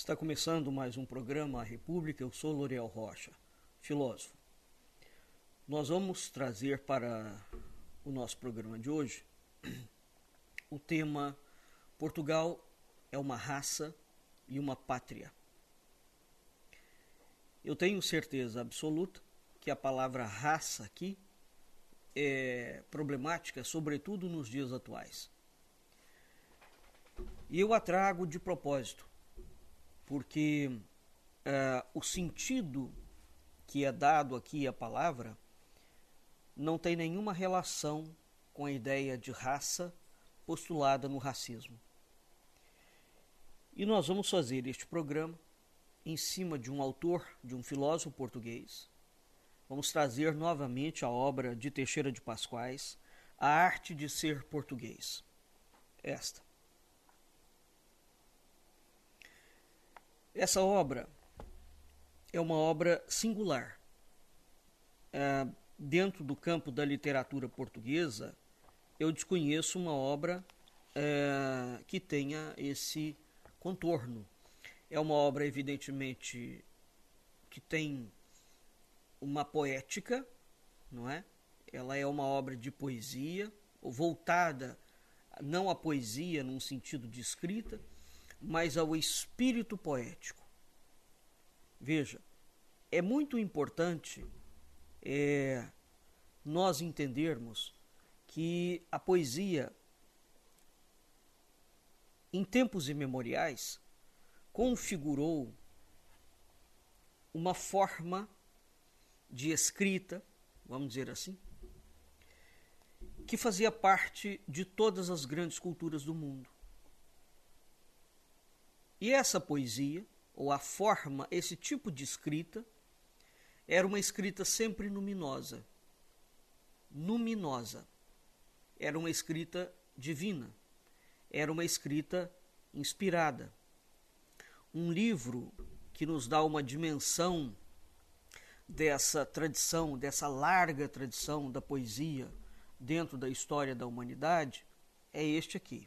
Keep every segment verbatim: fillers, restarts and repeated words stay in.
Está começando mais um programa A República, eu sou Loriel Rocha, filósofo. Nós vamos trazer para o nosso programa de hoje o tema Portugal é uma raça e uma pátria. Eu tenho certeza absoluta que a palavra raça aqui é problemática, sobretudo nos dias atuais. E eu a trago de propósito, porque uh, o sentido que é dado aqui à palavra não tem nenhuma relação com a ideia de raça postulada no racismo. E nós vamos fazer este programa em cima de um autor, de um filósofo português. Vamos trazer novamente a obra de Teixeira de Pascoais, A Arte de Ser Português. Esta. Essa obra é uma obra singular. É, dentro do campo da literatura portuguesa, eu desconheço uma obra é, que tenha esse contorno. É uma obra, evidentemente, que tem uma poética, não é? Ela é uma obra de poesia, voltada não à poesia num sentido de escrita, mas ao espírito poético. Veja, é muito importante é, nós entendermos que a poesia, em tempos imemoriais, configurou uma forma de escrita, vamos dizer assim, que fazia parte de todas as grandes culturas do mundo. E essa poesia, ou a forma, esse tipo de escrita, era uma escrita sempre luminosa. Luminosa. Era uma escrita divina. Era uma escrita inspirada. Um livro que nos dá uma dimensão dessa tradição, dessa larga tradição da poesia dentro da história da humanidade, é este aqui.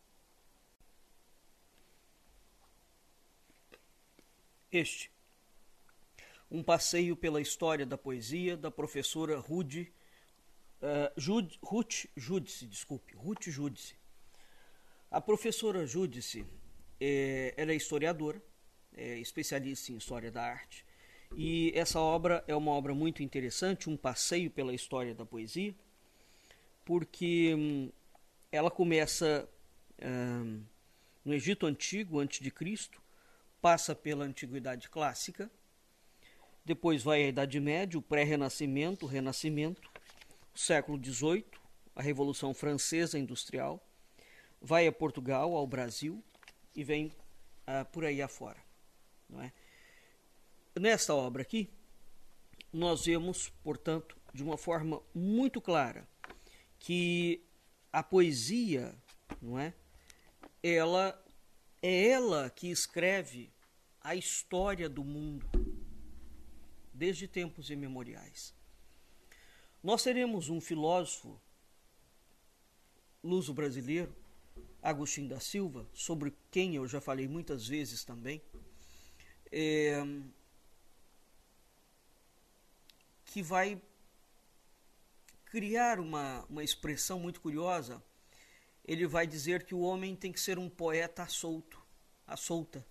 Este, um passeio pela história da poesia da professora Ruth, uh, Jud, Ruth Giudice, desculpe, Ruth Giudice. A professora Giudice, é, ela é historiadora, é especialista em história da arte, e essa obra é uma obra muito interessante, um passeio pela história da poesia, porque hum, ela começa hum, no Egito Antigo, antes de Cristo, passa pela Antiguidade Clássica, depois vai à Idade Média, o Pré-Renascimento, o Renascimento, o século dezoito, a Revolução Francesa Industrial, vai a Portugal, ao Brasil e vem ah, por aí afora. Não é? Nesta obra aqui, nós vemos, portanto, de uma forma muito clara, que a poesia, não é? Ela é ela que escreve a história do mundo desde tempos imemoriais. Nós teremos um filósofo luso-brasileiro, Agostinho da Silva, sobre quem eu já falei muitas vezes também, é, que vai criar uma, uma expressão muito curiosa. Ele vai dizer que o homem tem que ser um poeta à solto, à solta.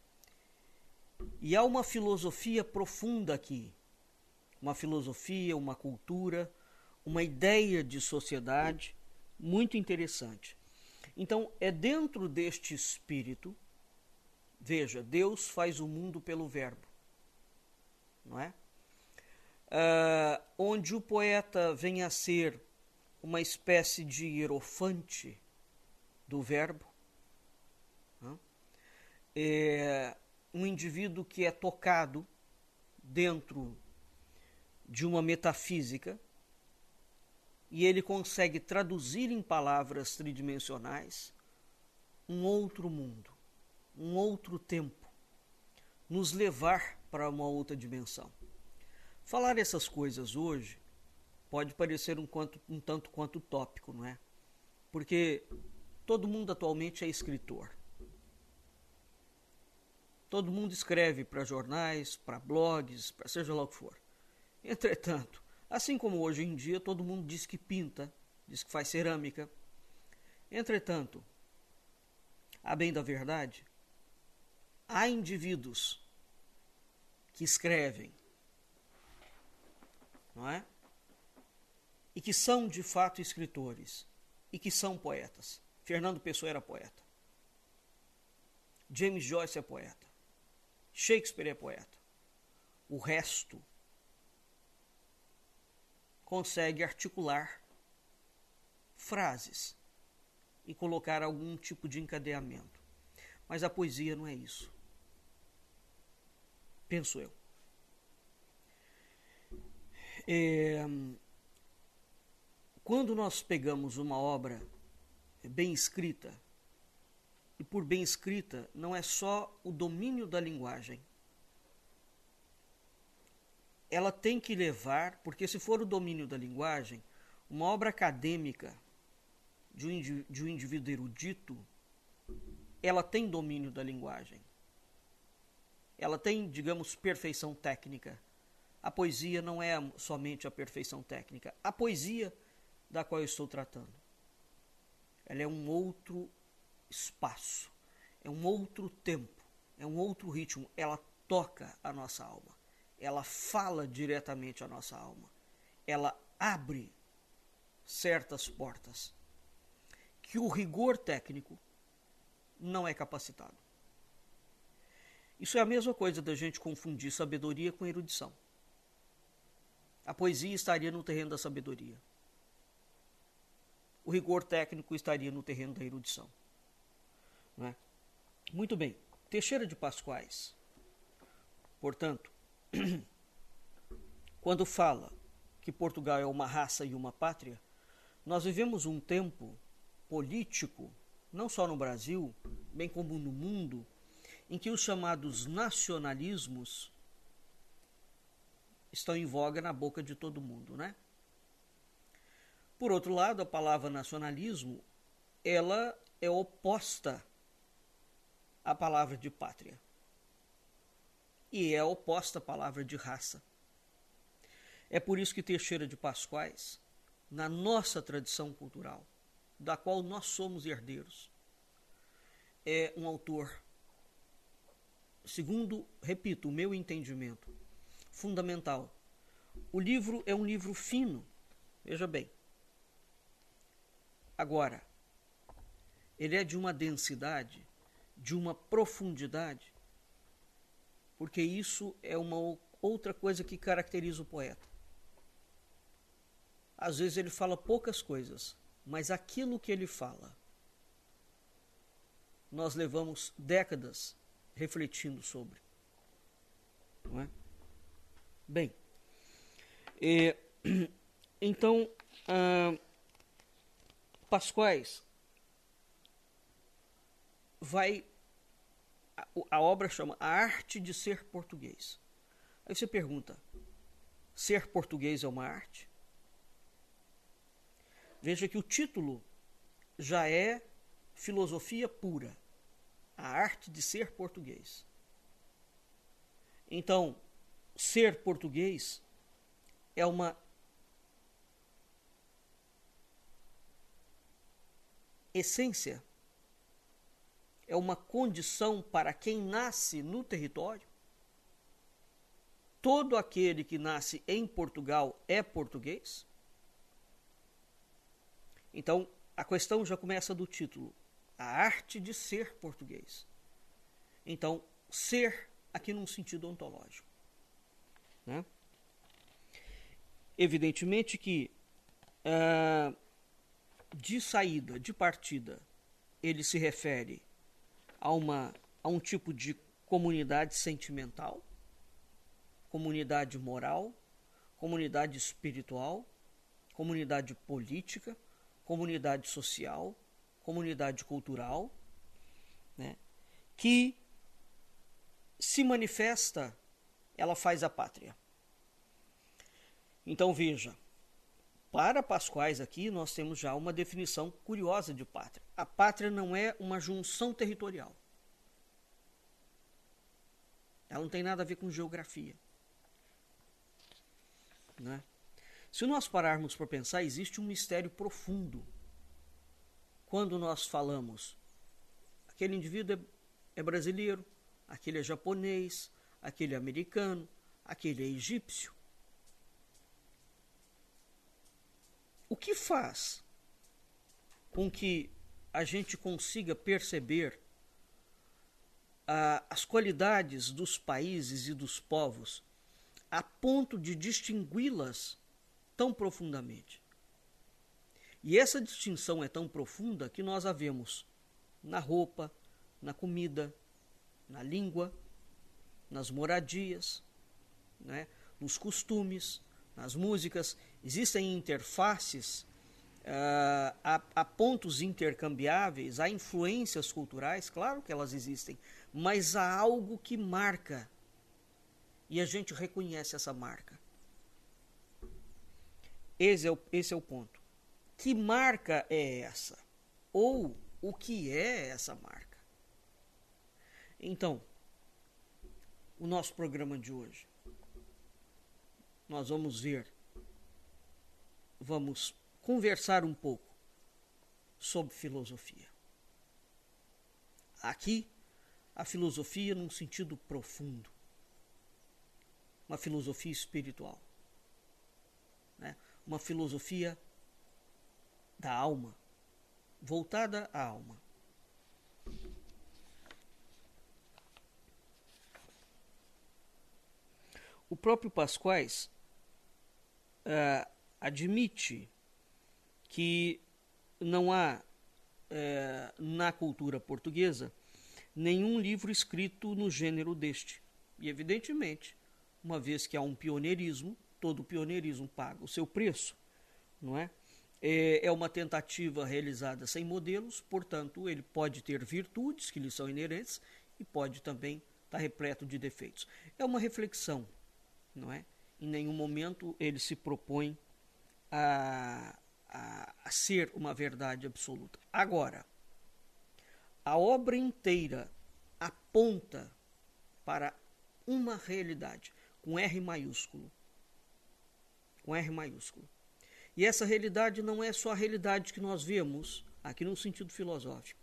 E há uma filosofia profunda aqui, uma filosofia, uma cultura, uma ideia de sociedade muito interessante. Então, é dentro deste espírito, veja, Deus faz o mundo pelo verbo, não é? Uh, onde o poeta vem a ser uma espécie de hierofante do verbo, né? É um indivíduo que é tocado dentro de uma metafísica e ele consegue traduzir em palavras tridimensionais um outro mundo, um outro tempo, nos levar para uma outra dimensão. Falar essas coisas hoje pode parecer um, quanto, um tanto quanto utópico, não é? Porque todo mundo atualmente é escritor. Todo mundo escreve para jornais, para blogs, para seja lá o que for. Entretanto, assim como hoje em dia todo mundo diz que pinta, diz que faz cerâmica. Entretanto, a bem da verdade, há indivíduos que escrevem, não é? E que são de fato escritores, e que são poetas. Fernando Pessoa era poeta. James Joyce é poeta. Shakespeare é poeta. O resto consegue articular frases e colocar algum tipo de encadeamento. Mas a poesia não é isso. Penso eu. É, quando nós pegamos uma obra bem escrita, e por bem escrita não é só o domínio da linguagem, ela tem que levar, porque se for o domínio da linguagem, uma obra acadêmica de um, de um indivíduo erudito, ela tem domínio da linguagem. Ela tem, digamos, perfeição técnica. A poesia não é somente a perfeição técnica. A poesia da qual eu estou tratando, ela é um outro espaço, é um outro tempo, é um outro ritmo. Ela toca a nossa alma, ela fala diretamente à nossa alma, ela abre certas portas que o rigor técnico não é capacitado. Isso é a mesma coisa da gente confundir sabedoria com erudição. A poesia estaria no terreno da sabedoria. O rigor técnico estaria no terreno da erudição. Não é? Muito bem. Teixeira de Pascoais, portanto, quando fala que Portugal é uma raça e uma pátria, nós vivemos um tempo político, não só no Brasil, bem como no mundo, em que os chamados nacionalismos estão em voga na boca de todo mundo, né? Por outro lado, a palavra nacionalismo, ela é oposta à palavra de pátria. E é oposta à palavra de raça. É por isso que Teixeira de Pascoais, na nossa tradição cultural, da qual nós somos herdeiros, é um autor, segundo, repito, o meu entendimento, fundamental. O livro é um livro fino, veja bem. Agora, ele é de uma densidade, de uma profundidade, porque isso é uma outra coisa que caracteriza o poeta. Às vezes ele fala poucas coisas, mas aquilo que ele fala, nós levamos décadas refletindo sobre. Não é? Bem, é, então, ah, Pascoais vai, a, a obra chama A Arte de Ser Português. Aí você pergunta, ser português é uma arte? Veja que o título já é filosofia pura, a arte de ser português. Então, ser português é uma essência, é uma condição para quem nasce no território. Todo aquele que nasce em Portugal é português. Então, a questão já começa do título, a arte de ser português. Então, ser aqui num sentido ontológico, né? Evidentemente que uh, de saída, de partida, ele se refere a, uma, a um tipo de comunidade sentimental, comunidade moral, comunidade espiritual, comunidade política, comunidade social, comunidade cultural, né, que se manifesta, ela faz a pátria. Então veja, para Pascoais aqui nós temos já uma definição curiosa de pátria. A pátria não é uma junção territorial. Ela não tem nada a ver com geografia. Né? Se nós pararmos para pensar, existe um mistério profundo. Quando nós falamos, aquele indivíduo é, é brasileiro, aquele é japonês, aquele é americano, aquele é egípcio. O que faz com que a gente consiga perceber ah, as qualidades dos países e dos povos a ponto de distingui-las tão profundamente? E essa distinção é tão profunda que nós a vemos na roupa, na comida, na língua, nas moradias, né, nos costumes, nas músicas. Existem interfaces, uh, há, há pontos intercambiáveis, há influências culturais, claro que elas existem, mas há algo que marca e a gente reconhece essa marca. Esse é o, esse é o ponto. Que marca é essa? Ou o que é essa marca? Então, o nosso programa de hoje, nós vamos ver, vamos conversar um pouco sobre filosofia. Aqui, a filosofia num sentido profundo, uma filosofia espiritual, né? Uma filosofia da alma, voltada à alma. O próprio Pasquais uh, admite que não há uh, na cultura portuguesa nenhum livro escrito no gênero deste. E evidentemente, uma vez que há um pioneirismo, todo pioneirismo paga o seu preço, não é? É uma tentativa realizada sem modelos, portanto, ele pode ter virtudes que lhe são inerentes e pode também estar repleto de defeitos. É uma reflexão, não é? Em nenhum momento ele se propõe a, a, a ser uma verdade absoluta. Agora, a obra inteira aponta para uma realidade, com R maiúsculo. Com R maiúsculo. E essa realidade não é só a realidade que nós vemos aqui no sentido filosófico.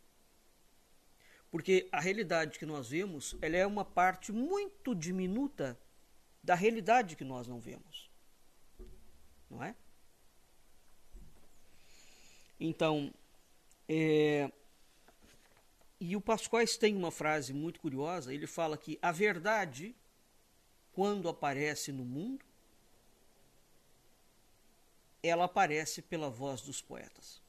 Porque a realidade que nós vemos, ela é uma parte muito diminuta da realidade que nós não vemos. Não é? Então, é... e o Pasquais tem uma frase muito curiosa, ele fala que a verdade, quando aparece no mundo, ela aparece pela voz dos poetas.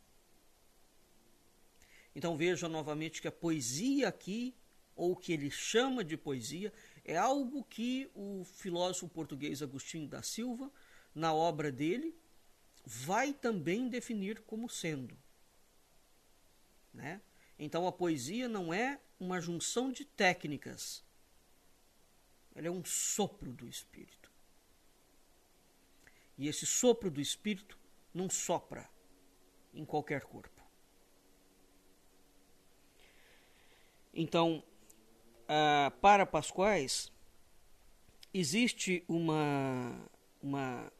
Então veja novamente que a poesia aqui, ou o que ele chama de poesia, é algo que o filósofo português Agostinho da Silva, na obra dele, vai também definir como sendo. Né? Então a poesia não é uma junção de técnicas, ela é um sopro do Espírito. E esse sopro do Espírito não sopra em qualquer corpo. Então, ah, para Pasquais, existe uma, uma,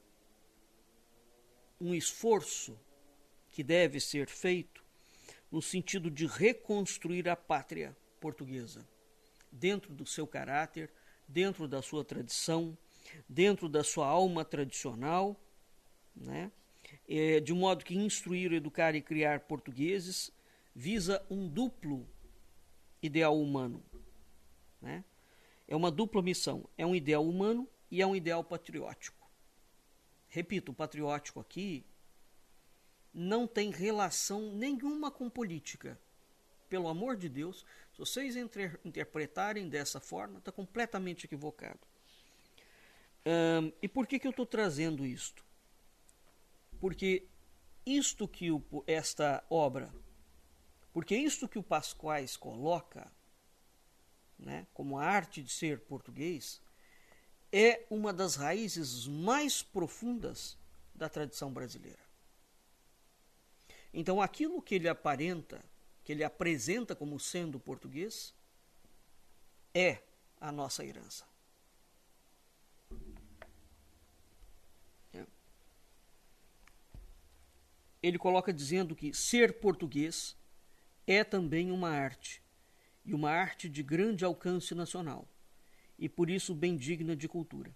um esforço que deve ser feito no sentido de reconstruir a pátria portuguesa, dentro do seu caráter, dentro da sua tradição, dentro da sua alma tradicional, né? É, de modo que instruir, educar e criar portugueses visa um duplo ideal humano. Né? É uma dupla missão, é um ideal humano e é um ideal patriótico. Repito, o patriótico aqui não tem relação nenhuma com política. Pelo amor de Deus, se vocês inter- interpretarem dessa forma, está completamente equivocado. Um, e por que, que eu estou trazendo isto? Porque isto que o, esta obra, porque isto que o Pasquais coloca, né, como a arte de ser português, é uma das raízes mais profundas da tradição brasileira. Então aquilo que ele aparenta, que ele apresenta como sendo português, é a nossa herança. Ele coloca dizendo que ser português é também uma arte, e uma arte de grande alcance nacional, e por isso bem digna de cultura.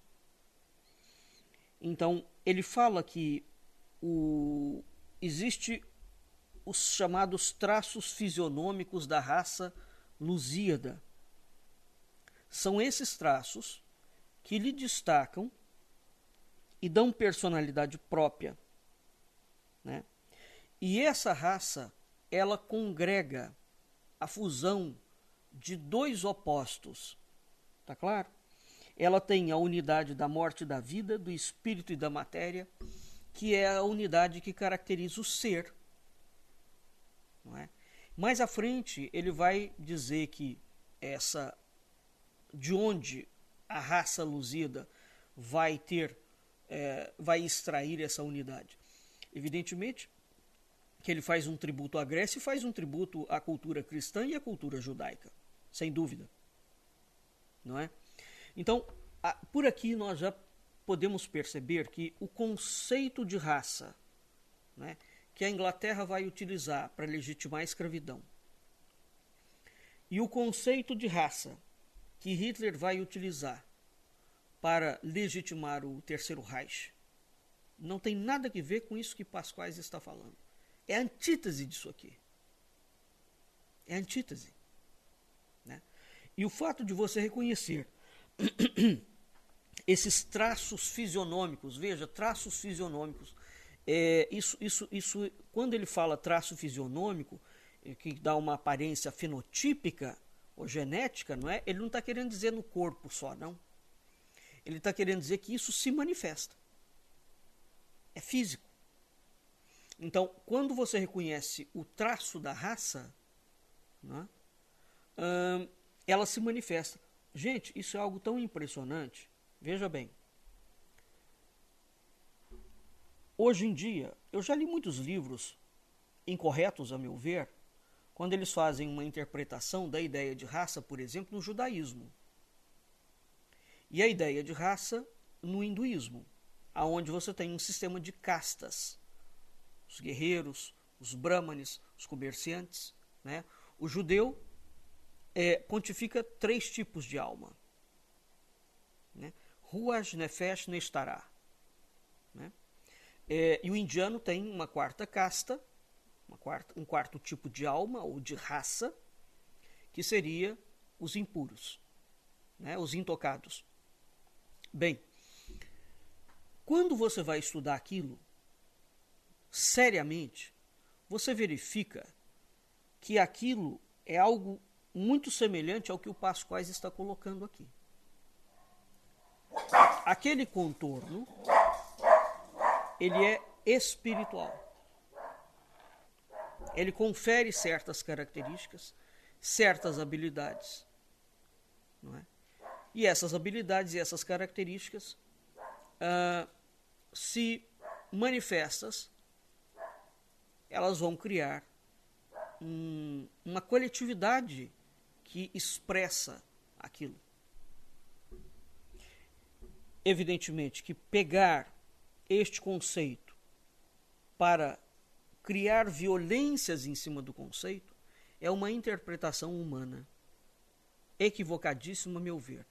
Então, ele fala que o, existe os chamados traços fisionômicos da raça lusíada. São esses traços que lhe destacam e dão personalidade própria, né? E essa raça, ela congrega a fusão de dois opostos, tá claro? Ela tem a unidade da morte e da vida, do espírito e da matéria, que é a unidade que caracteriza o ser, não é? Mais à frente, ele vai dizer que essa, de onde a raça lusíada vai ter, é, vai extrair essa unidade. Evidentemente que ele faz um tributo à Grécia e faz um tributo à cultura cristã e à cultura judaica, sem dúvida, não é? Então, a, por aqui nós já podemos perceber que o conceito de raça, né, que a Inglaterra vai utilizar para legitimar a escravidão, e o conceito de raça que Hitler vai utilizar para legitimar o Terceiro Reich, não tem nada a ver com isso que Pasquais está falando. É a antítese disso aqui. É a antítese. Né? E o fato de você reconhecer esses traços fisionômicos, veja, traços fisionômicos, é, isso, isso, isso, quando ele fala traço fisionômico, que dá uma aparência fenotípica ou genética, não é? Ele não está querendo dizer no corpo só, não. Ele está querendo dizer que isso se manifesta. É físico. Então, quando você reconhece o traço da raça, né, hum, ela se manifesta. Gente, isso é algo tão impressionante. Veja bem. Hoje em dia, eu já li muitos livros incorretos, a meu ver, quando eles fazem uma interpretação da ideia de raça, por exemplo, no judaísmo. E a ideia de raça no hinduísmo, aonde você tem um sistema de castas. Os guerreiros, os brahmanes, os comerciantes, né? O judeu é, pontifica três tipos de alma, né? Ruach, Nefesh, Nestará, né? É, e o indiano tem uma quarta casta, uma quarta, um quarto tipo de alma ou de raça, que seria os impuros, né? Os intocados. Bem, quando você vai estudar aquilo seriamente, você verifica que aquilo é algo muito semelhante ao que o Pasquais está colocando aqui. Aquele contorno, ele é espiritual. Ele confere certas características, certas habilidades, não é? E essas habilidades e essas características uh, se manifestas, elas vão criar um, uma coletividade que expressa aquilo. Evidentemente que pegar este conceito para criar violências em cima do conceito é uma interpretação humana, equivocadíssima, a meu ver.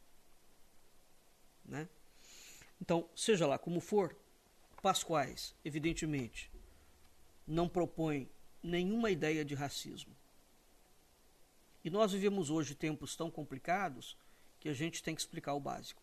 Né? Então, seja lá como for, Pasquais, evidentemente, não propõe nenhuma ideia de racismo. E nós vivemos hoje tempos tão complicados que a gente tem que explicar o básico.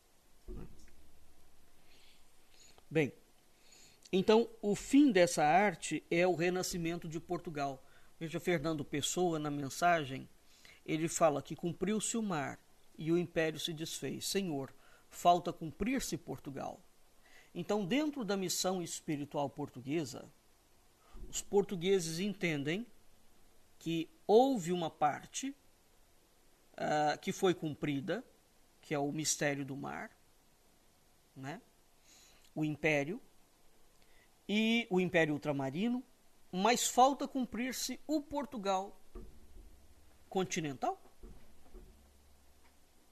Bem, então o fim dessa arte é o renascimento de Portugal. Veja, Fernando Pessoa, na mensagem, ele fala que cumpriu-se o mar e o império se desfez. Senhor, falta cumprir-se Portugal. Então, dentro da missão espiritual portuguesa, os portugueses entendem que houve uma parte uh, que foi cumprida, que é o mistério do mar, né? O império, e o império ultramarino, mas falta cumprir-se o Portugal continental.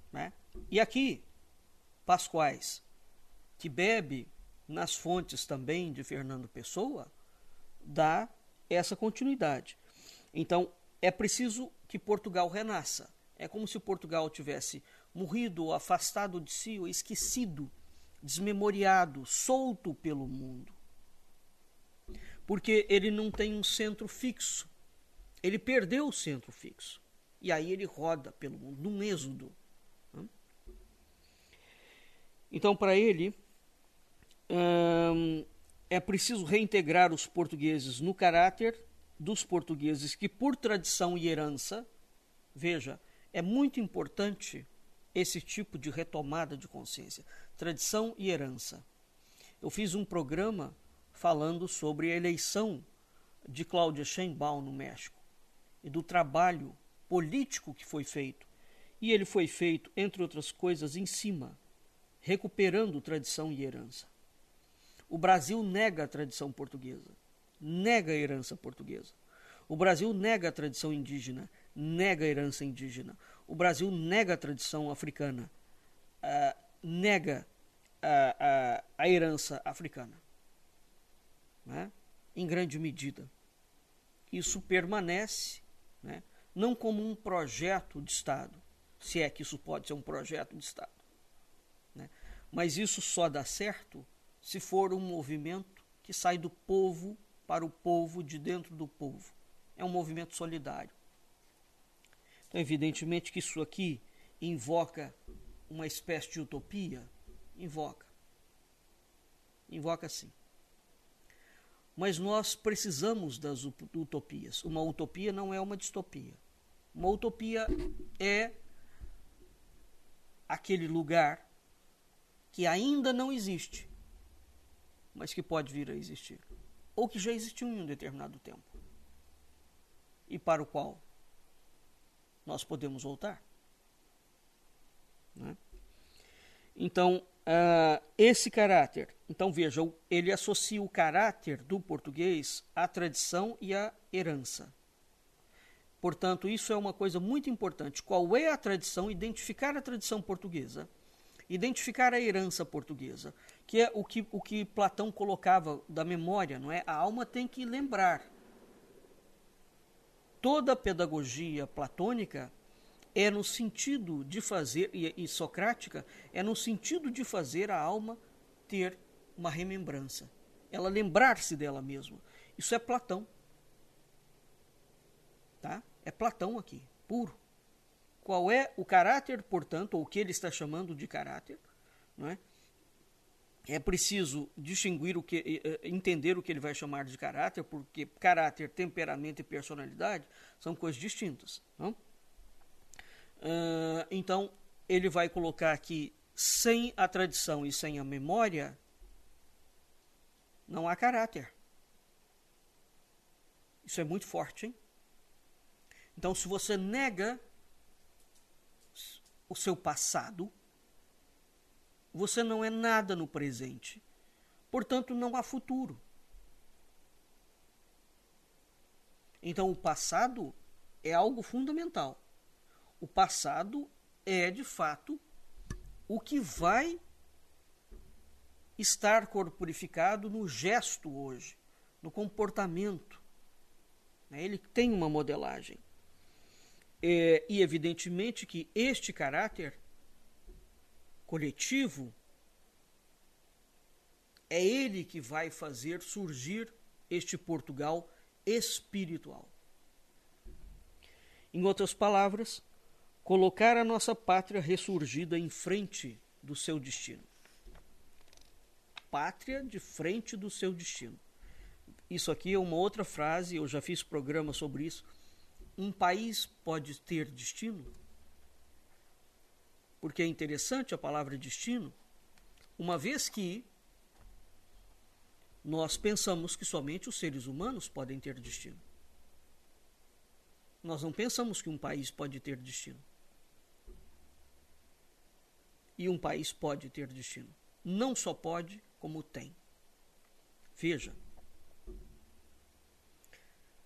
né? E aqui, Pascoais, que bebe nas fontes também de Fernando Pessoa, dá essa continuidade. Então, é preciso que Portugal renasça. É como se Portugal tivesse morrido, ou afastado de si, ou esquecido, desmemoriado, solto pelo mundo. Porque ele não tem um centro fixo. Ele perdeu o centro fixo. E aí ele roda pelo mundo, num êxodo. Então, para ele, hum, é preciso reintegrar os portugueses no caráter dos portugueses que, por tradição e herança, veja, é muito importante esse tipo de retomada de consciência, tradição e herança. Eu fiz um programa falando sobre a eleição de Claudia Sheinbaum no México e do trabalho político que foi feito. E ele foi feito, entre outras coisas, em cima, recuperando tradição e herança. O Brasil nega a tradição portuguesa, nega a herança portuguesa. O Brasil nega a tradição indígena, nega a herança indígena. O Brasil nega a tradição africana, uh, nega a, a, a herança africana, né? Em grande medida. Isso permanece, né? Não como um projeto de Estado, se é que isso pode ser um projeto de Estado, né? Mas isso só dá certo se for um movimento que sai do povo para o povo, de dentro do povo. É um movimento solidário. Então, evidentemente que isso aqui invoca uma espécie de utopia. Invoca. Invoca sim. Mas nós precisamos das utopias. Uma utopia não é uma distopia. Uma utopia é aquele lugar que ainda não existe, mas que pode vir a existir. Ou que já existiu em um determinado tempo. E para o qual nós podemos voltar. Né? Então, uh, esse caráter, então veja, ele associa o caráter do português à tradição e à herança. Portanto, isso é uma coisa muito importante. Qual é a tradição? Identificar a tradição portuguesa, identificar a herança portuguesa, que é o que, o que Platão colocava da memória, não é? A alma tem que lembrar. Toda a pedagogia platônica é no sentido de fazer, e, e socrática, é no sentido de fazer a alma ter uma remembrança. Ela lembrar-se dela mesma. Isso é Platão. Tá? É Platão aqui, puro. Qual é o caráter, portanto, ou o que ele está chamando de caráter? Não é? É preciso distinguir o que, entender o que ele vai chamar de caráter, porque caráter, temperamento e personalidade são coisas distintas. Não? Uh, então, ele vai colocar aqui, sem a tradição e sem a memória, não há caráter. Isso é muito forte, hein? Então, se você nega o seu passado, você não é nada no presente. Portanto, não há futuro. Então, o passado é algo fundamental. O passado é, de fato, o que vai estar corporificado no gesto hoje, no comportamento. Ele tem uma modelagem. É, e, evidentemente, que este caráter coletivo é ele que vai fazer surgir este Portugal espiritual. Em outras palavras, colocar a nossa pátria ressurgida em frente do seu destino. Pátria de frente do seu destino. Isso aqui é uma outra frase, eu já fiz programa sobre isso. Um país pode ter destino? Porque é interessante a palavra destino, uma vez que nós pensamos que somente os seres humanos podem ter destino. Nós não pensamos que um país pode ter destino. E um país pode ter destino. Não só pode, como tem. Veja.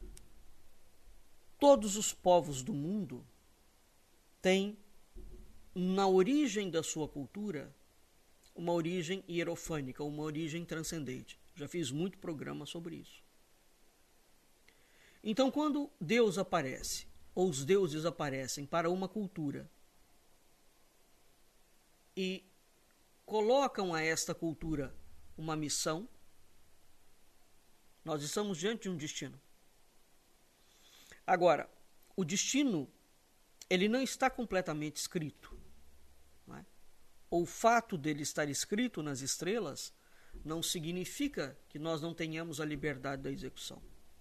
Todos os povos do mundo têm na origem da sua cultura, uma origem hierofânica, uma origem transcendente. Já fiz muito programa sobre isso. Então, quando Deus aparece, ou os deuses aparecem para uma cultura e colocam a esta cultura uma missão, nós estamos diante de um destino. Agora, o destino, ele não está completamente escrito. Não é? O fato dele estar escrito nas estrelas não significa que nós não tenhamos a liberdade da execução.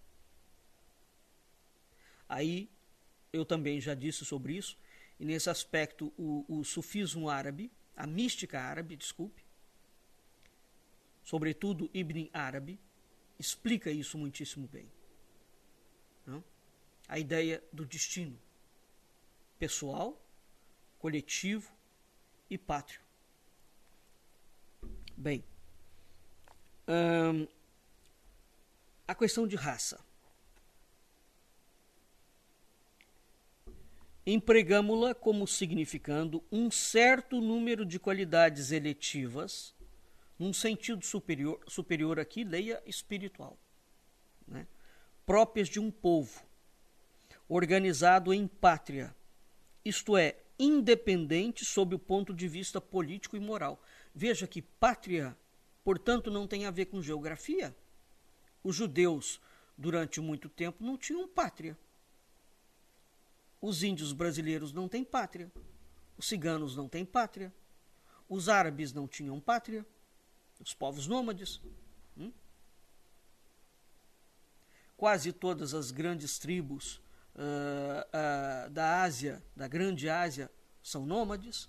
Aí, eu também já disse sobre isso, e nesse aspecto o, o sufismo árabe, a mística árabe, desculpe, sobretudo Ibn Arabi, explica isso muitíssimo bem. Não? A ideia do destino pessoal, coletivo e pátrio. Bem, hum, a questão de raça. Empregamo-la como significando um certo número de qualidades eletivas, num sentido superior, superior aqui, leia espiritual, né? Próprias de um povo, organizado em pátria, isto é, independente sob o ponto de vista político e moral. Veja que pátria, portanto, não tem a ver com geografia. Os judeus, durante muito tempo, não tinham pátria. Os índios brasileiros não têm pátria. Os ciganos não têm pátria. Os árabes não tinham pátria. Os povos nômades. Hum? Quase todas as grandes tribos uh, uh, da Ásia, da Grande Ásia, são nômades.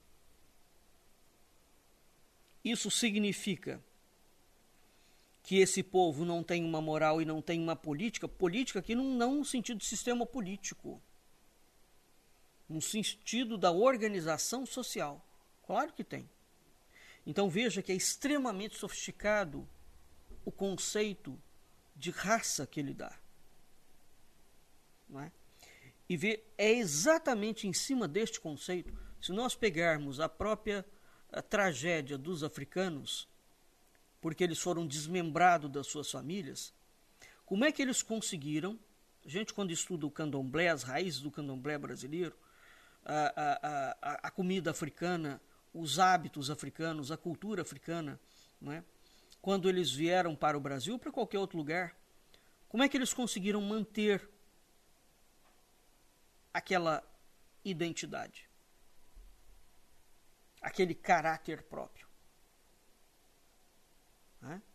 Isso significa que esse povo não tem uma moral e não tem uma política. Política aqui não, não no sentido de sistema político. No sentido da organização social. Claro que tem. Então veja que é extremamente sofisticado o conceito de raça que ele dá. Não é? E vê, é exatamente em cima deste conceito, se nós pegarmos a própria a tragédia dos africanos, porque eles foram desmembrados das suas famílias, como é que eles conseguiram, a gente quando estuda o candomblé, as raízes do candomblé brasileiro, A, a, a, a comida africana, os hábitos africanos, a cultura africana, não é? Quando eles vieram para o Brasil ou para qualquer outro lugar, como é que eles conseguiram manter aquela identidade, aquele caráter próprio? Não é?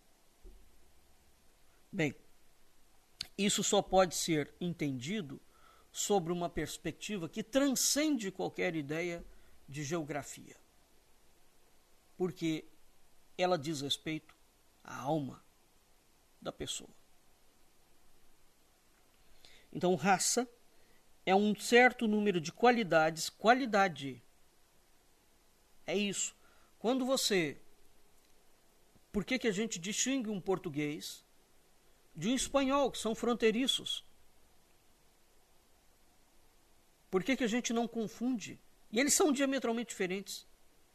Bem, isso só pode ser entendido sobre uma perspectiva que transcende qualquer ideia de geografia. Porque ela diz respeito à alma da pessoa. Então, raça é um certo número de qualidades, qualidade. É isso. Quando você... Por que que a gente distingue um português de um espanhol, que são fronteiriços? Por que que a gente não confunde? E eles são diametralmente diferentes.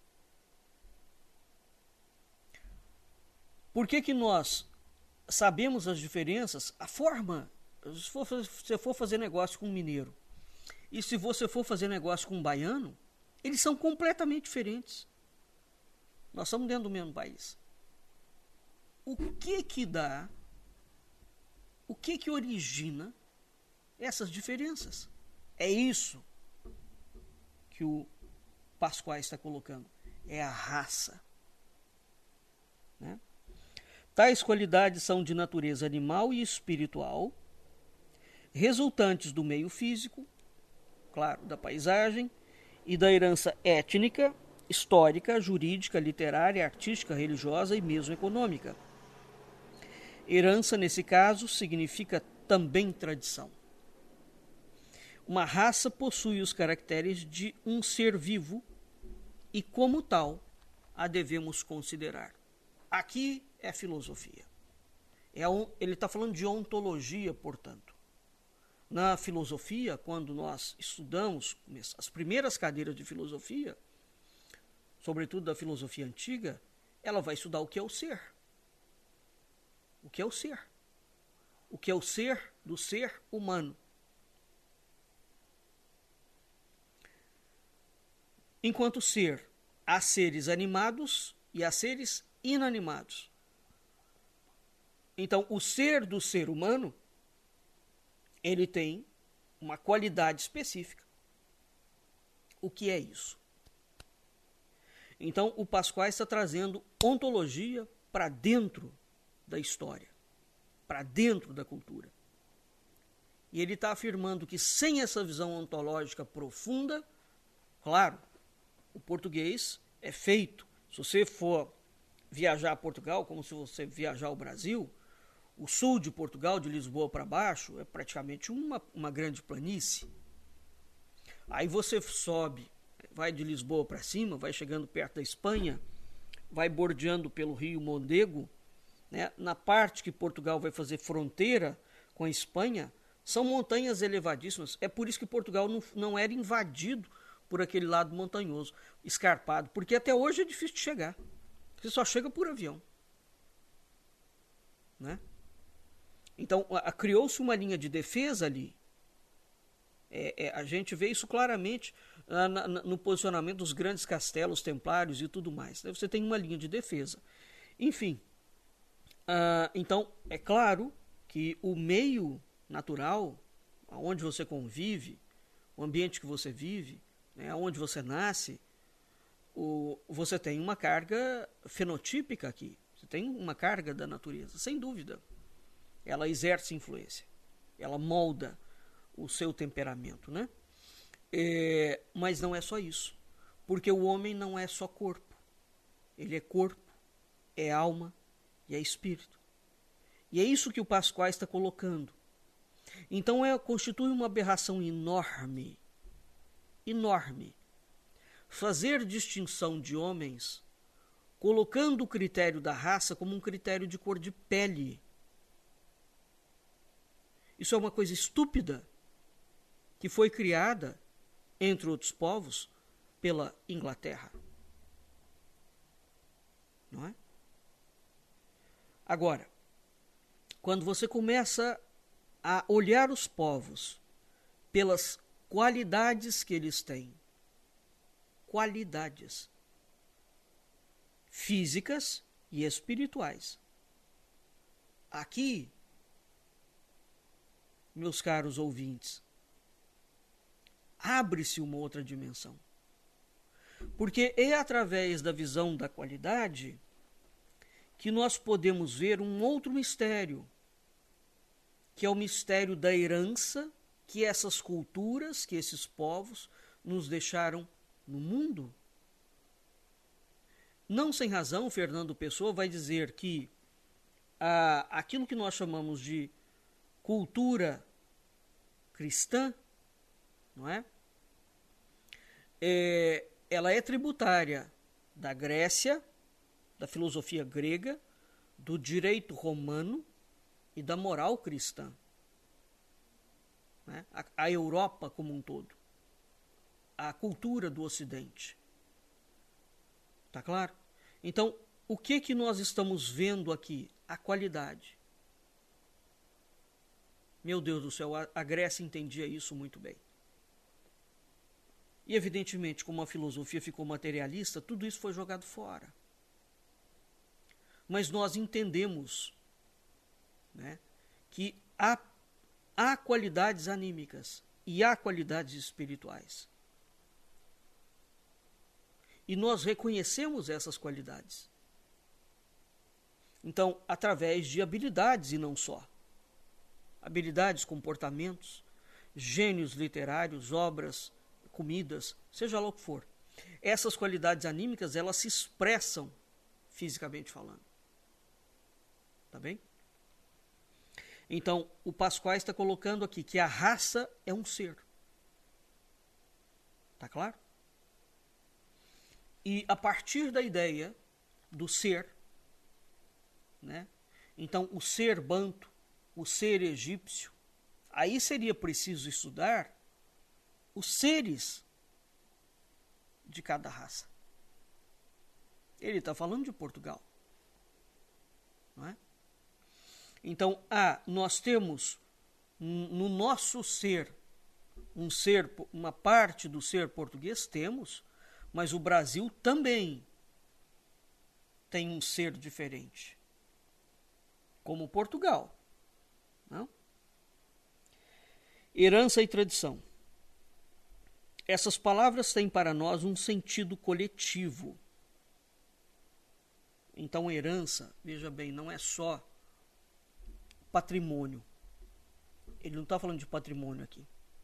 Por que que nós sabemos as diferenças? A forma, se for, se você for fazer negócio com um mineiro e se você for fazer negócio com um baiano, eles são completamente diferentes. Nós estamos dentro do mesmo país. O que que dá, o que que origina essas diferenças? É isso que o Pascoal está colocando. É a raça. Né? Tais qualidades são de natureza animal e espiritual, resultantes do meio físico, claro, da paisagem, e da herança étnica, histórica, jurídica, literária, artística, religiosa e mesmo econômica. Herança, nesse caso, significa também tradição. Uma raça possui os caracteres de um ser vivo e, como tal, a devemos considerar. Aqui é filosofia. É um, ele está falando de ontologia, portanto. Na filosofia, quando nós estudamos as primeiras cadeiras de filosofia, sobretudo da filosofia antiga, ela vai estudar o que é o ser. O que é o ser? O que é o ser do ser humano? Enquanto ser, há seres animados e há seres inanimados. Então, o ser do ser humano, ele tem uma qualidade específica. O que é isso? Então, o Pascoal está trazendo ontologia para dentro da história, para dentro da cultura. E ele está afirmando que sem essa visão ontológica profunda, claro, o português é feito. Se você for viajar a Portugal, como se você viajar ao Brasil, o sul de Portugal, de Lisboa para baixo, é praticamente uma, uma grande planície. Aí você sobe, vai de Lisboa para cima, vai chegando perto da Espanha, vai bordeando pelo rio Mondego, né? Na parte que Portugal vai fazer fronteira com a Espanha, são montanhas elevadíssimas. É por isso que Portugal não, não era invadido por aquele lado montanhoso, escarpado, porque até hoje é difícil de chegar. Você só chega por avião. Né? Então, criou-se uma linha de defesa ali. É, é, a gente vê isso claramente ah, na, no posicionamento dos grandes castelos templários e tudo mais. Né? Você tem uma linha de defesa. Enfim, ah, então, é claro que o meio natural, onde você convive, o ambiente que você vive, né, onde você nasce, o, você tem uma carga fenotípica aqui. Você tem uma carga da natureza, sem dúvida. Ela exerce influência. Ela molda o seu temperamento, né? É, mas não é só isso. Porque o homem não é só corpo. Ele é corpo, é alma e é espírito. E é isso que o Pascoal está colocando. Então é, constitui uma aberração enorme, enorme, fazer distinção de homens colocando o critério da raça como um critério de cor de pele. Isso é uma coisa estúpida que foi criada, entre outros povos, pela Inglaterra. Não é? Agora, quando você começa a olhar os povos pelas qualidades que eles têm, qualidades físicas e espirituais. Aqui, meus caros ouvintes, abre-se uma outra dimensão. Porque é através da visão da qualidade que nós podemos ver um outro mistério, que é o mistério da herança que essas culturas, que esses povos nos deixaram no mundo. Não sem razão, Fernando Pessoa vai dizer que ah, aquilo que nós chamamos de cultura cristã, não é? é? Ela é tributária da Grécia, da filosofia grega, do direito romano e da moral cristã. Né? A, a Europa como um todo. A cultura do Ocidente. Tá claro? Então, o que que nós estamos vendo aqui? A qualidade. Meu Deus do céu, a, a Grécia entendia isso muito bem. E, evidentemente, como a filosofia ficou materialista, tudo isso foi jogado fora. Mas nós entendemos, né, que há, há qualidades anímicas e há qualidades espirituais. E nós reconhecemos essas qualidades. Então, através de habilidades e não só. Habilidades, comportamentos, gênios literários, obras, comidas, seja lá o que for. Essas qualidades anímicas, elas se expressam fisicamente falando. Tá bem? Então, o Pascoal está colocando aqui que a raça é um ser. Tá claro? E a partir da ideia do ser, né? Então o ser banto, o ser egípcio, Aí seria preciso estudar os seres de cada raça. Ele está falando de Portugal. Não é? Então, ah, nós temos no nosso ser, um ser, uma parte do ser português temos, mas o Brasil também tem um ser diferente, como Portugal. Não? Herança e tradição. Essas palavras têm para nós um sentido coletivo. Então, herança, veja bem, não é só patrimônio. Ele não está falando de patrimônio aqui.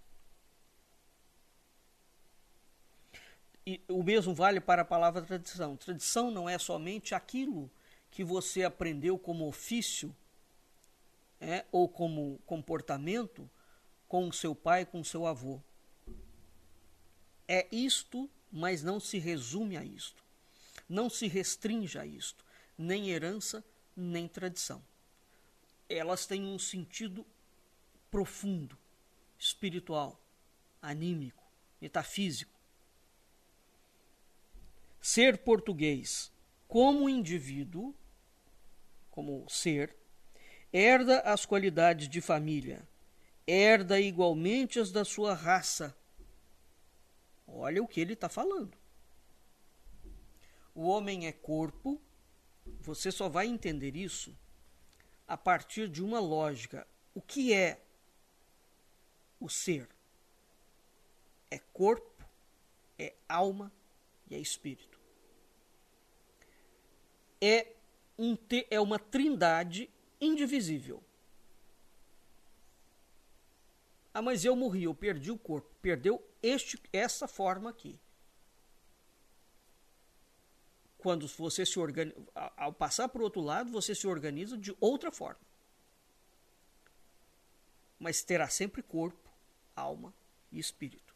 E o mesmo vale para a palavra tradição. Tradição não é somente aquilo que você aprendeu como ofício, é, ou como comportamento com o seu pai, com o seu avô. É isto, mas não se resume a isto. Não se restringe a isto. Nem herança, nem tradição. Elas têm um sentido profundo, espiritual, anímico, metafísico. Ser português como indivíduo, como ser, herda as qualidades de família, herda igualmente as da sua raça. Olha o que ele está falando. O homem é corpo, você só vai entender isso a partir de uma lógica. O que é o ser? É corpo, é alma e é espírito. É, um te, é uma trindade indivisível. Ah, mas eu morri, eu perdi o corpo. Perdeu este, essa forma aqui. Quando você se organiza, ao passar para o outro lado, você se organiza de outra forma. Mas terá sempre corpo, alma e espírito.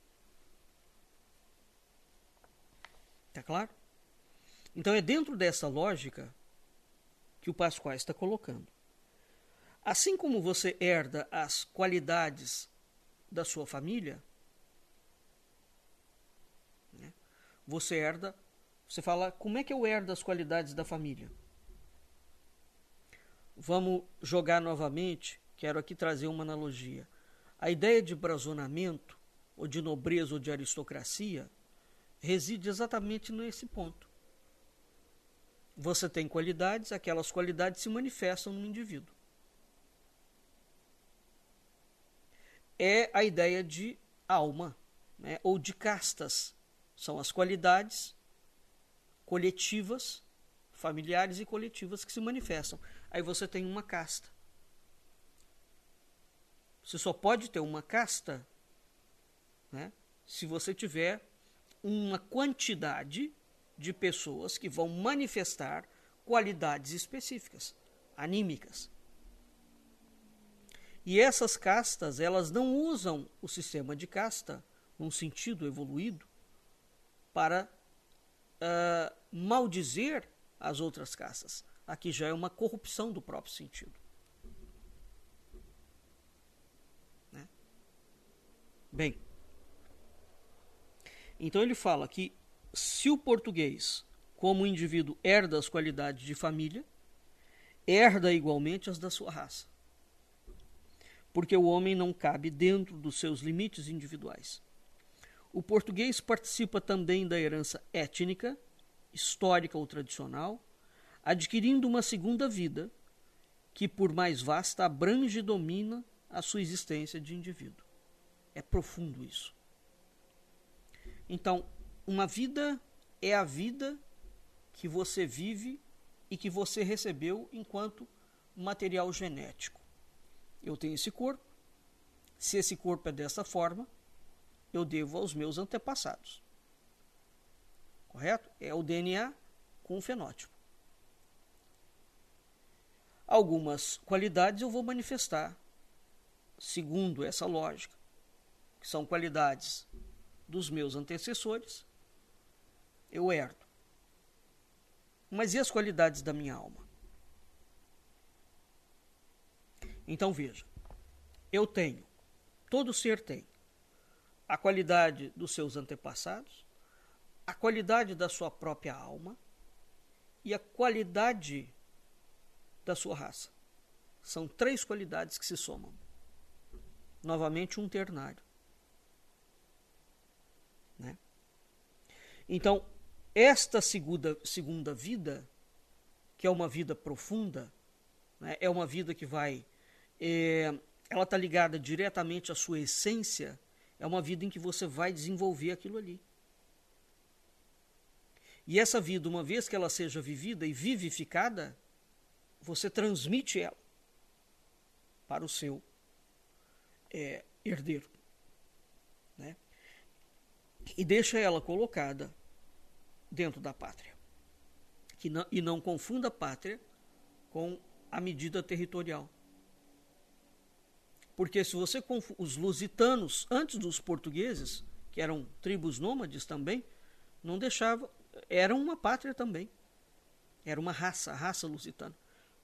Tá claro? Então é dentro dessa lógica que o Pascoal está colocando. Assim como você herda as qualidades da sua família, né, você herda, você fala, como é que eu herdo as qualidades da família? Vamos jogar novamente, quero aqui trazer uma analogia. A ideia de brazonamento, ou de nobreza ou de aristocracia, reside exatamente nesse ponto. Você tem qualidades, aquelas qualidades se manifestam no indivíduo. É a ideia de alma, né, ou de castas. São as qualidades coletivas, familiares e coletivas que se manifestam. Aí você tem uma casta. Você só pode ter uma casta, né, se você tiver uma quantidade de pessoas que vão manifestar qualidades específicas, anímicas. E essas castas, elas não usam o sistema de casta, num sentido evoluído, para uh, maldizer as outras castas. Aqui já é uma corrupção do próprio sentido. Né? Bem, então ele fala que se o português, como indivíduo, herda as qualidades de família, herda igualmente as da sua raça. Porque o homem não cabe dentro dos seus limites individuais. O português participa também da herança étnica, histórica ou tradicional, adquirindo uma segunda vida, que por mais vasta abrange e domina a sua existência de indivíduo. É profundo isso. Então, uma vida é a vida que você vive e que você recebeu enquanto material genético. Eu tenho esse corpo. Se esse corpo é dessa forma, eu devo aos meus antepassados. Correto? É o D N A com o fenótipo. Algumas qualidades eu vou manifestar, segundo essa lógica, que são qualidades dos meus antecessores, eu herdo. Mas e as qualidades da minha alma? Então veja, eu tenho, todo ser tem, a qualidade dos seus antepassados, a qualidade da sua própria alma e a qualidade da sua raça. São três qualidades que se somam. Novamente, um ternário. Né? Então, esta segunda, segunda vida, que é uma vida profunda, né, é uma vida que vai... É, ela está ligada diretamente à sua essência, é uma vida em que você vai desenvolver aquilo ali. E essa vida, uma vez que ela seja vivida e vivificada, você transmite ela para o seu é, herdeiro. Né? E deixa ela colocada dentro da pátria. Que não, e não confunda a pátria com a medida territorial. Porque se você confunde os lusitanos, antes dos portugueses, que eram tribos nômades também, não deixavam, eram uma pátria também. Era uma raça, a raça lusitana.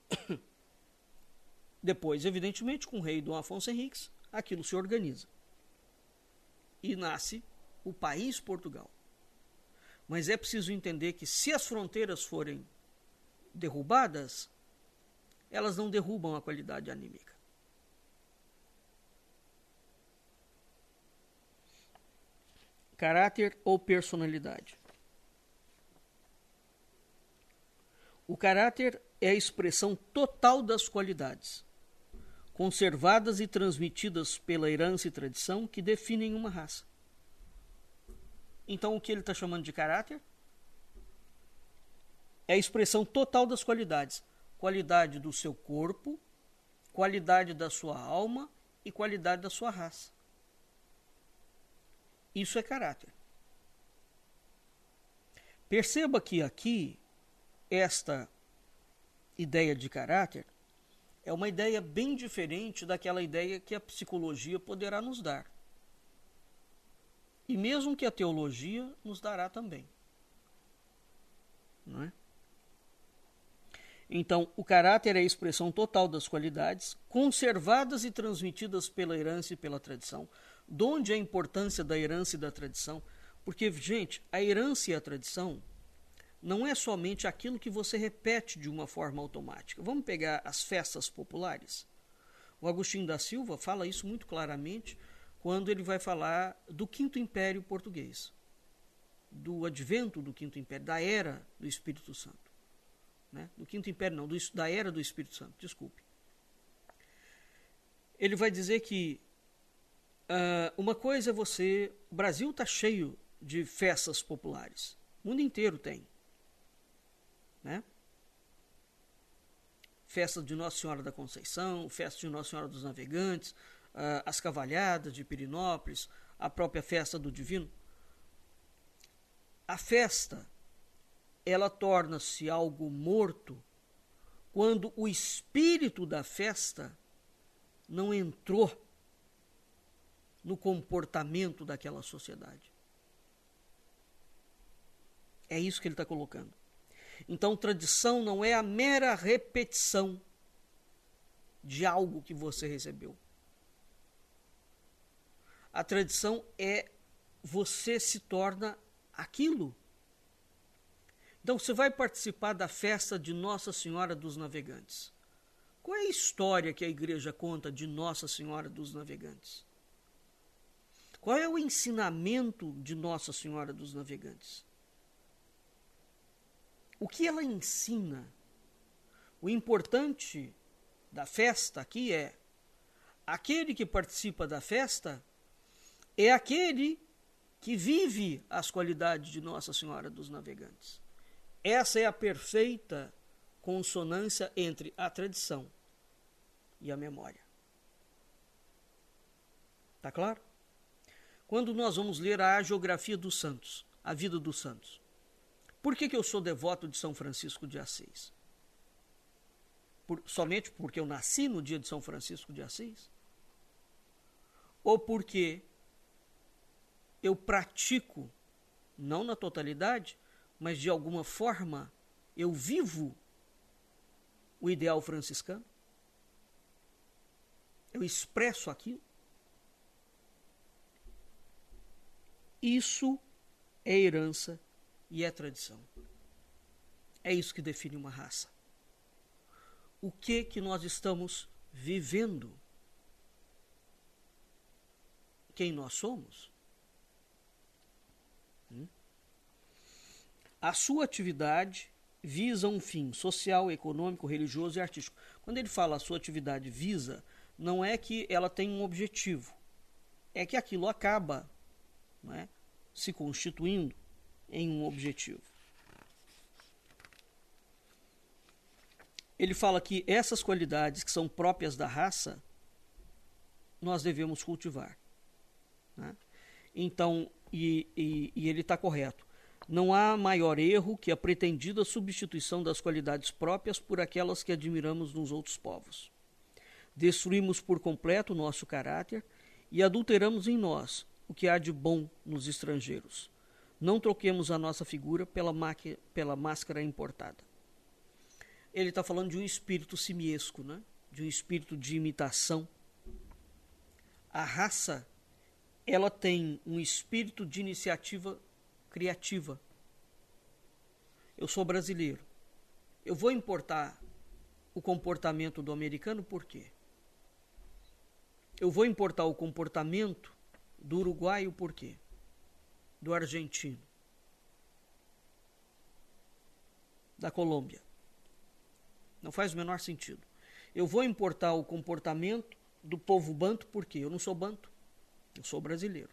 Depois, evidentemente, com o rei Dom Afonso Henriques, aquilo se organiza. E nasce o país Portugal. Mas é preciso entender que se as fronteiras forem derrubadas, elas não derrubam a qualidade anímica. Caráter ou personalidade? O caráter é a expressão total das qualidades, conservadas e transmitidas pela herança e tradição que definem uma raça. Então, o que ele está chamando de caráter? É a expressão total das qualidades. Qualidade do seu corpo, qualidade da sua alma e qualidade da sua raça. Isso é caráter. Perceba que aqui, esta ideia de caráter é uma ideia bem diferente daquela ideia que a psicologia poderá nos dar. E mesmo que a teologia nos dará também. Não é? Então, o caráter é a expressão total das qualidades, conservadas e transmitidas pela herança e pela tradição. De onde a importância da herança e da tradição? Porque, gente, a herança e a tradição não é somente aquilo que você repete de uma forma automática. Vamos pegar as festas populares? O Agostinho da Silva fala isso muito claramente quando ele vai falar do Quinto Império Português, do advento do Quinto Império, da era do Espírito Santo. Né? Do Quinto Império não, do, da era do Espírito Santo, desculpe. Ele vai dizer que uh, uma coisa é você... O Brasil está cheio de festas populares. O mundo inteiro tem. Né? Festa de Nossa Senhora da Conceição, festa de Nossa Senhora dos Navegantes, uh, as cavalhadas de Pirinópolis, a própria festa do Divino. A festa, ela torna-se algo morto quando o espírito da festa não entrou no comportamento daquela sociedade. É isso que ele está colocando. Então, tradição não é a mera repetição de algo que você recebeu. A tradição é você se torna aquilo. Então, você vai participar da festa de Nossa Senhora dos Navegantes. Qual é a história que a igreja conta de Nossa Senhora dos Navegantes? Qual é o ensinamento de Nossa Senhora dos Navegantes? O que ela ensina? O importante da festa aqui é aquele que participa da festa é aquele que vive as qualidades de Nossa Senhora dos Navegantes. Essa é a perfeita consonância entre a tradição e a memória. Tá claro? Quando nós vamos ler a hagiografia dos santos, a vida dos santos, por que que eu sou devoto de São Francisco de Assis? Por, somente porque eu nasci no dia de São Francisco de Assis? Ou porque eu pratico, não na totalidade, mas de alguma forma eu vivo o ideal franciscano? Eu expresso aquilo. Isso é herança e é tradição. É isso que define uma raça. O que que nós estamos vivendo? Quem nós somos? Hum? A sua atividade visa um fim social, econômico, religioso e artístico. Quando ele fala a sua atividade visa, não é que ela tem um objetivo. É que aquilo acaba, não é, se constituindo em um objetivo. Ele fala que essas qualidades que são próprias da raça, nós devemos cultivar. Né? Então, e, e, e ele está correto. Não há maior erro que a pretendida substituição das qualidades próprias por aquelas que admiramos nos outros povos. Destruímos por completo o nosso caráter e adulteramos em nós o que há de bom nos estrangeiros. Não troquemos a nossa figura pela, pela máscara importada. Ele está falando de um espírito simiesco, né? De um espírito de imitação. A raça, ela tem um espírito de iniciativa criativa. Eu sou brasileiro. Eu vou importar o comportamento do americano por quê? Eu vou importar o comportamento do uruguaio por quê? Do argentino. Da Colômbia. Não faz o menor sentido. Eu vou importar o comportamento do povo banto por quê? Eu não sou banto. Eu sou brasileiro.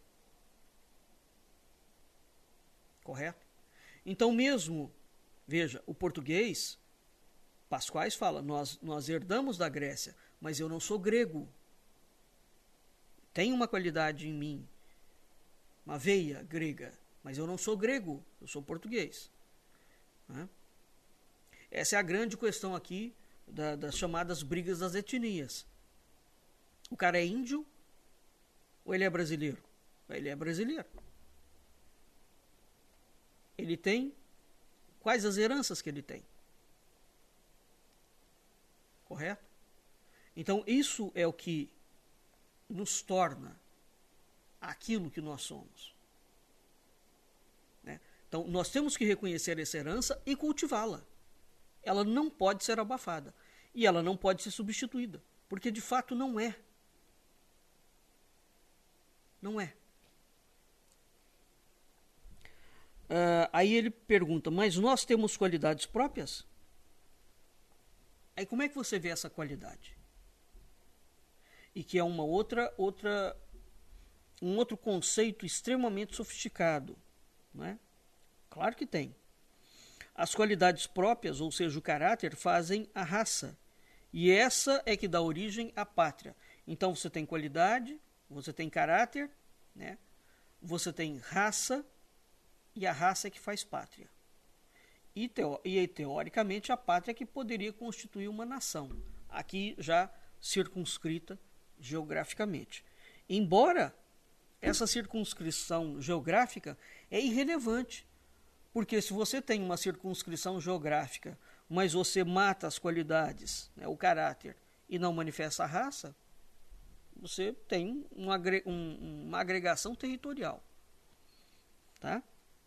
Correto? Então mesmo, veja, o português, Pascoais fala, nós, nós herdamos da Grécia, mas eu não sou grego. Tem uma qualidade em mim, uma veia grega, mas eu não sou grego, eu sou português. Né? Essa é a grande questão aqui da, das chamadas brigas das etnias. O cara é índio ou ele é brasileiro? Ele é brasileiro. Ele tem quais as heranças que ele tem? Correto? Então isso é o que nos torna aquilo que nós somos. Né? Então nós temos que reconhecer essa herança e cultivá-la. Ela não pode ser abafada. E ela não pode ser substituída. Porque de fato não é. Não é. Uh, aí ele pergunta, mas nós temos qualidades próprias? Aí como é que você vê essa qualidade? E que é uma outra, outra, um outro conceito extremamente sofisticado. Não é? Claro que tem. As qualidades próprias, ou seja, o caráter, fazem a raça. E essa é que dá origem à pátria. Então você tem qualidade, você tem caráter, né? Você tem raça, e a raça é que faz pátria. E, teo, e teoricamente a pátria é que poderia constituir uma nação, aqui já circunscrita geograficamente. Embora essa circunscrição geográfica é irrelevante, porque se você tem uma circunscrição geográfica, mas você mata as qualidades, né, o caráter, e não manifesta a raça, você tem uma, um, uma agregação territorial. Tá?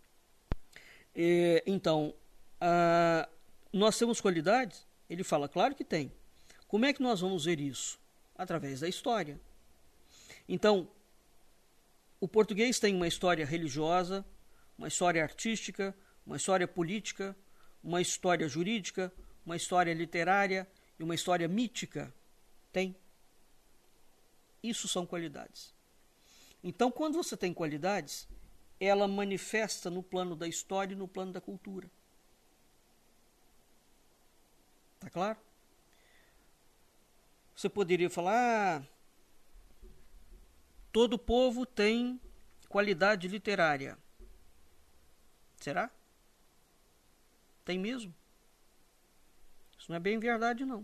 E, então, uh, nós temos qualidades? Ele fala, claro que tem. Como é que nós vamos ver isso? Através da história. Então, o português tem uma história religiosa, uma história artística, uma história política, uma história jurídica, uma história literária e uma história mítica. Tem. Isso são qualidades. Então, quando você tem qualidades, ela manifesta no plano da história e no plano da cultura. Tá claro? Você poderia falar, ah, todo povo tem qualidade literária. Será? Tem mesmo? Isso não é bem verdade, não.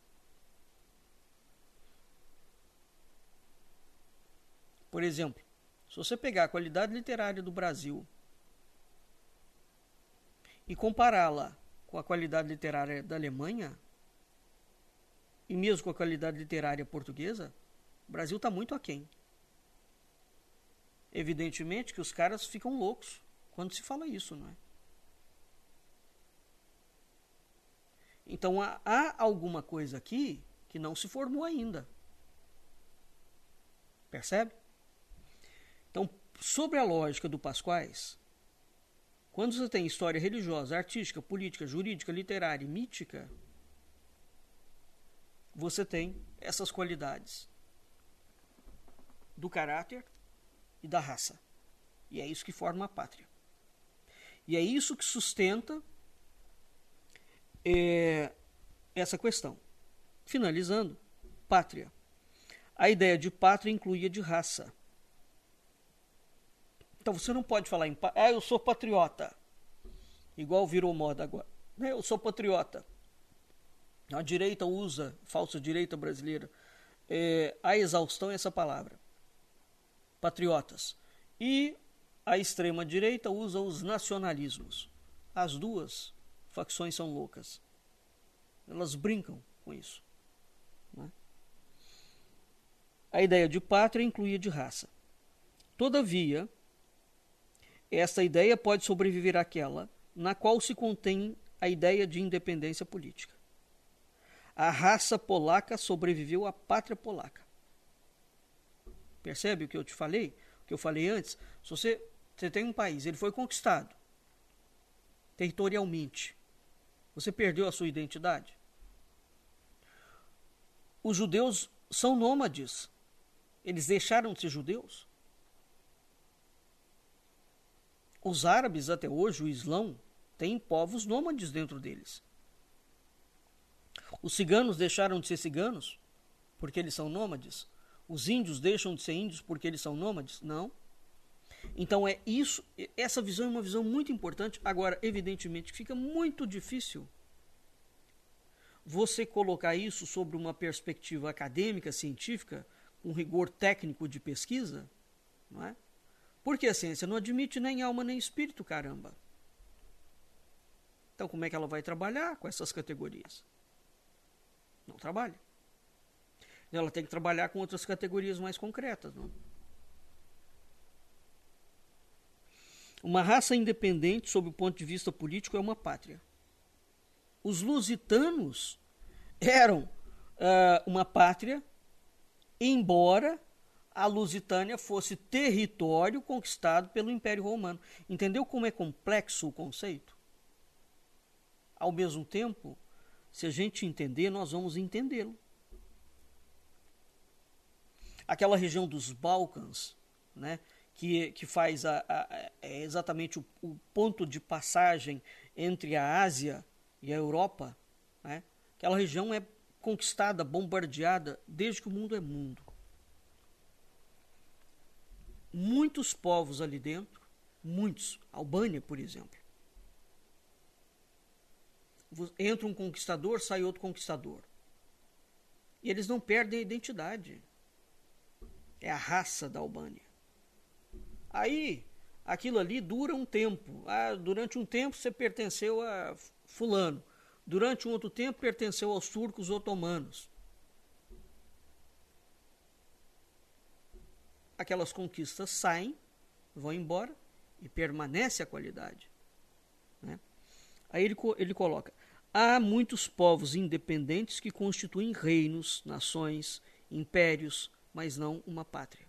Por exemplo, se você pegar a qualidade literária do Brasil e compará-la com a qualidade literária da Alemanha, e mesmo com a qualidade literária portuguesa, O Brasil está muito aquém. Evidentemente que os caras ficam loucos quando se fala isso, não é? Então há, há alguma coisa aqui que não se formou ainda. Percebe? Então, sobre a lógica do Pasquais, quando você tem história religiosa, artística, política, jurídica, literária e mítica, você tem essas qualidades do caráter e da raça. E é isso que forma a pátria. E é isso que sustenta é, essa questão. Finalizando, pátria. A ideia de pátria incluía de raça. Então você não pode falar em ah, eu sou patriota. Igual virou moda agora. Eu sou patriota. A direita usa, falsa direita brasileira, é, a exaustão essa palavra. Patriotas. E a extrema direita usa os nacionalismos. As duas facções são loucas. Elas brincam com isso. Né? A ideia de pátria incluía de raça. Todavia, esta ideia pode sobreviver àquela na qual se contém a ideia de independência política. A raça polaca sobreviveu à pátria polaca. Percebe o que eu te falei? O que eu falei antes? Se você, você tem um país, ele foi conquistado territorialmente. Você perdeu a sua identidade? Os judeus são nômades. Eles deixaram de ser judeus? Os árabes, até hoje, o Islão, tem povos nômades dentro deles. Os ciganos deixaram de ser ciganos porque eles são nômades? Os índios deixam de ser índios porque eles são nômades? Não. Então é isso, essa visão é uma visão muito importante. Agora, evidentemente, fica muito difícil você colocar isso sobre uma perspectiva acadêmica, científica, com rigor técnico de pesquisa, não é? Porque a ciência não admite nem alma nem espírito, caramba. Então como é que ela vai trabalhar com essas categorias? Não trabalha. Ela tem que trabalhar com outras categorias mais concretas. Não? Uma raça independente, sob o ponto de vista político, é uma pátria. Os lusitanos eram uh, uma pátria, embora a Lusitânia fosse território conquistado pelo Império Romano. Entendeu como é complexo o conceito? Ao mesmo tempo, se a gente entender, nós vamos entendê-lo. Aquela região dos Balcãs, né, que, que faz a, a, é exatamente o, o ponto de passagem entre a Ásia e a Europa, né, aquela região é conquistada, bombardeada desde que o mundo é mundo. Muitos povos ali dentro, muitos, Albânia, por exemplo. Entra um conquistador, sai outro conquistador. E eles não perdem a identidade. É a raça da Albânia. Aí, aquilo ali dura um tempo. Ah, durante um tempo você pertenceu a fulano. Durante um outro tempo pertenceu aos turcos otomanos. Aquelas conquistas saem, vão embora e permanece a qualidade. Né? Aí ele, ele coloca: há muitos povos independentes que constituem reinos, nações, impérios, mas não uma pátria.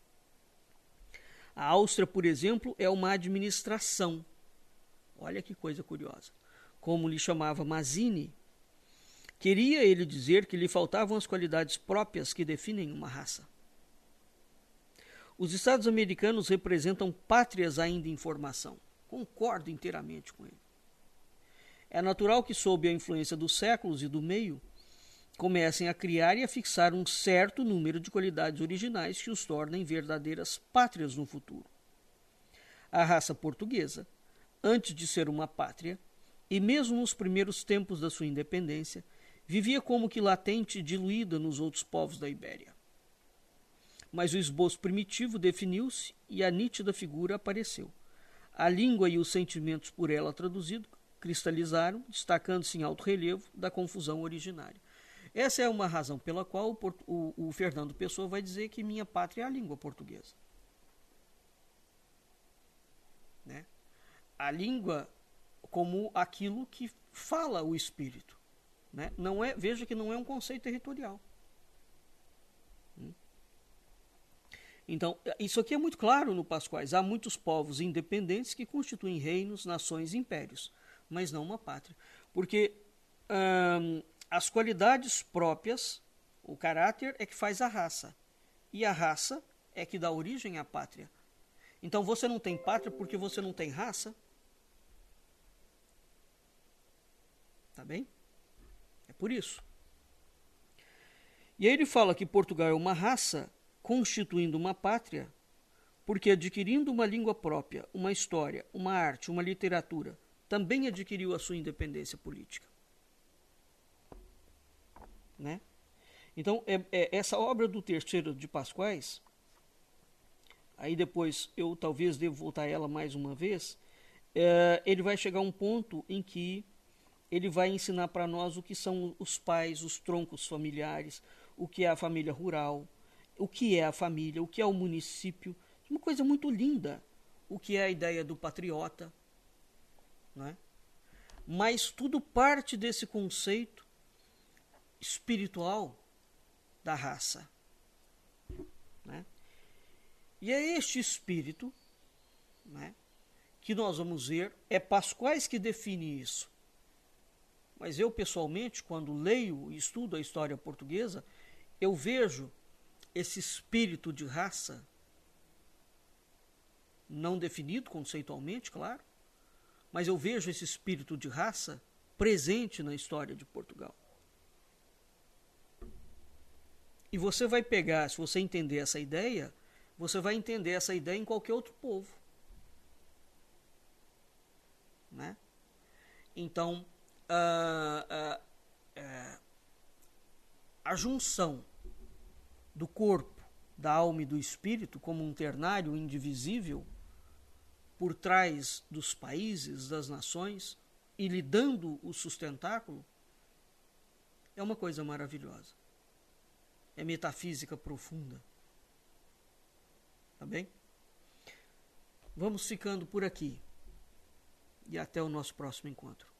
A Áustria, por exemplo, é uma administração. Olha que coisa curiosa. Como lhe chamava Mazzini, queria ele dizer que lhe faltavam as qualidades próprias que definem uma raça. Os Estados americanos representam pátrias ainda em formação. Concordo inteiramente com ele. É natural que, sob a influência dos séculos e do meio, comecem a criar e a fixar um certo número de qualidades originais que os tornem verdadeiras pátrias no futuro. A raça portuguesa, antes de ser uma pátria, e mesmo nos primeiros tempos da sua independência, vivia como que latente e diluída nos outros povos da Ibéria. Mas o esboço primitivo definiu-se e a nítida figura apareceu. A língua e os sentimentos por ela traduzidos cristalizaram, destacando-se em alto relevo da confusão originária. Essa é uma razão pela qual o, o, o Fernando Pessoa vai dizer que minha pátria é a língua portuguesa. Né? A língua como aquilo que fala o espírito. Né? Não é, veja que não é um conceito territorial. Então, isso aqui é muito claro no Pasquais. Há muitos povos independentes que constituem reinos, nações e impérios, mas não uma pátria. Porque hum, as qualidades próprias, o caráter é que faz a raça. E a raça é que dá origem à pátria. Então você não tem pátria porque você não tem raça. Tá bem? É por isso. E aí ele fala que Portugal é uma raça constituindo uma pátria, porque adquirindo uma língua própria, uma história, uma arte, uma literatura, também adquiriu a sua independência política. Né? Então, é, é, essa obra do Terceiro de Pasquais, aí depois eu talvez devo voltar a ela mais uma vez, é, ele vai chegar a um ponto em que ele vai ensinar para nós o que são os pais, os troncos familiares, o que é a família rural, o que é a família, o que é o município, uma coisa muito linda, o que é a ideia do patriota, né? Mas tudo parte desse conceito espiritual da raça, né? E é este espírito, né, que nós vamos ver, é Pasquais que define isso. Mas eu, pessoalmente, quando leio e estudo a história portuguesa, eu vejo esse espírito de raça, não definido conceitualmente, claro, mas eu vejo esse espírito de raça presente na história de Portugal. E você vai pegar, se você entender essa ideia, você vai entender essa ideia em qualquer outro povo. Né? Então, a, a, a, a junção do corpo, da alma e do espírito como um ternário indivisível por trás dos países, das nações, e lhe dando o sustentáculo, é uma coisa maravilhosa. É metafísica profunda. Tá bem? Vamos ficando por aqui. E até o nosso próximo encontro.